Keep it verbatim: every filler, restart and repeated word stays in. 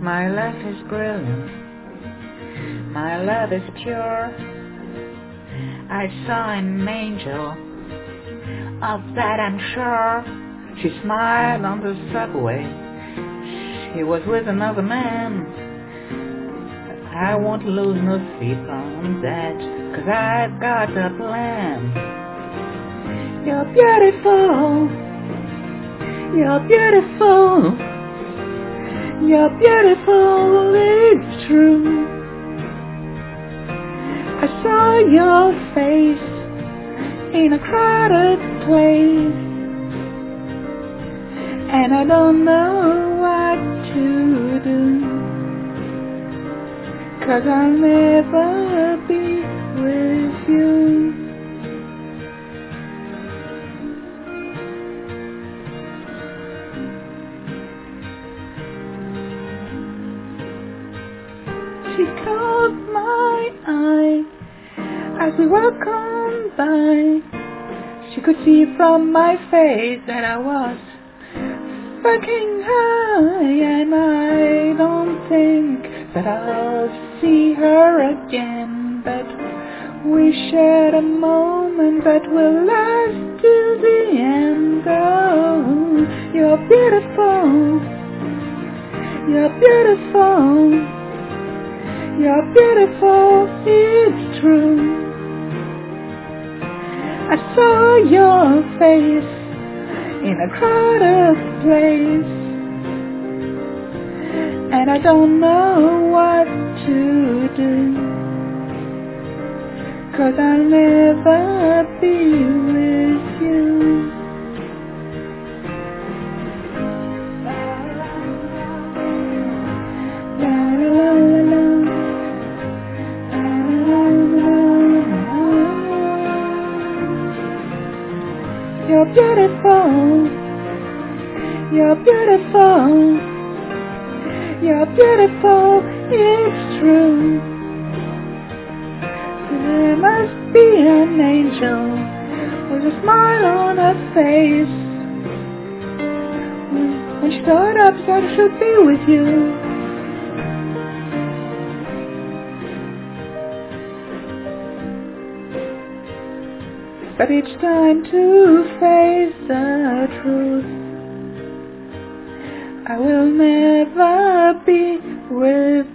My life is brilliant, my love is pure. I saw an angel, of that I'm sure. She smiled on the subway, she was with another man. I won't lose no sleep on that, 'cause I've got a plan. You're beautiful, you're beautiful, you're beautiful, it's true. I saw your face in a crowded place, and I don't know what to do, 'cause I'll never be with you. She caught my eye as we walked on by. She could see from my face that I was fucking high, and I don't think that I'll see her again, but we shared a moment that will last till the end. Oh, you're beautiful, you're beautiful, you're beautiful, it's true. I saw your face in a crowded place, and I don't know what to do, 'cause I'll never be with you. You're beautiful, you're beautiful, you're beautiful, it's true. There must be an angel with a smile on her face. When she thought up, said I should be with you. But each time to face the truth, I will never be with